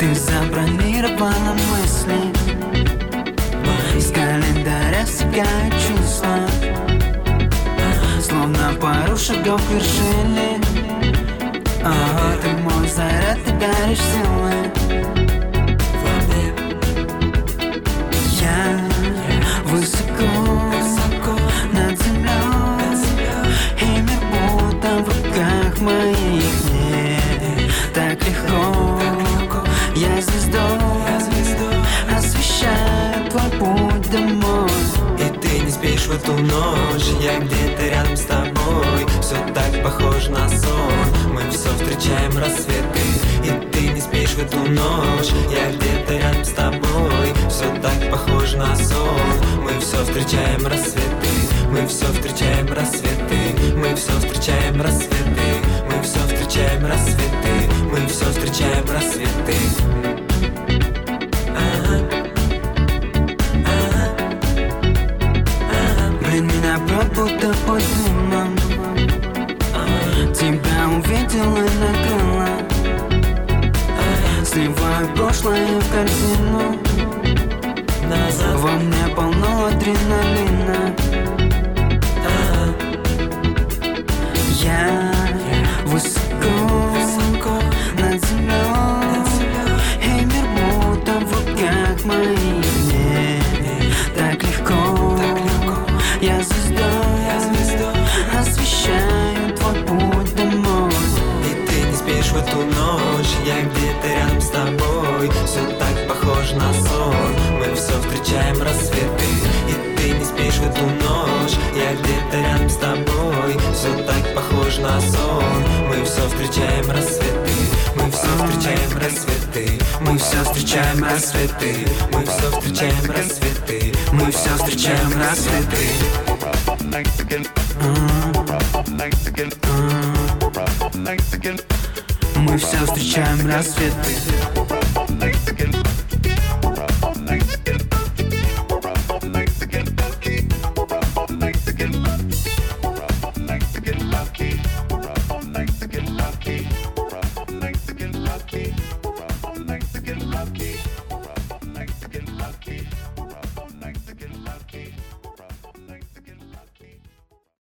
Ты забронировала мысли, с календаря стекают чувства, словно пару шагов к вершине. Ты мой заряд, ты даришь силы. Я высоко над землей, и мир будто в руках моих. Мне так легко, я звездой освещаю твой путь домой. И ты не спишь в эту ночь, я где-то рядом с тобой. Все так похоже на сон, мы все встречаем рассветы. И ты не спишь в эту ночь, я где-то рядом с тобой. Все так похоже на сон, мы все встречаем рассветы. Мы все встречаем рассветы, мы все встречаем рассветы. Мы все встречаем рассветы, мы все встречаем рассветы. Меня брат будто под дымом, тебя увидела и накрыла. Сливаю прошлое в корзину, во мне полно адреналина. Я высоко над землей, и мир будто в руках моих. Мне так легко, я звездой освещаю твой путь домой. И ты не спишь в эту ночь, я где-то рядом с тобой. Все так похоже на сон, мы все встречаем рассветы. И ты не спишь в эту ночь, я где-то рядом с тобой. Все так похоже на сон, мы все встречаем рассветы. Мы все встречаем рассветы, мы все встречаем рассветы. Мы все встречаем рассветы, мы все встречаем рассветы. Мы все встречаем рассветы.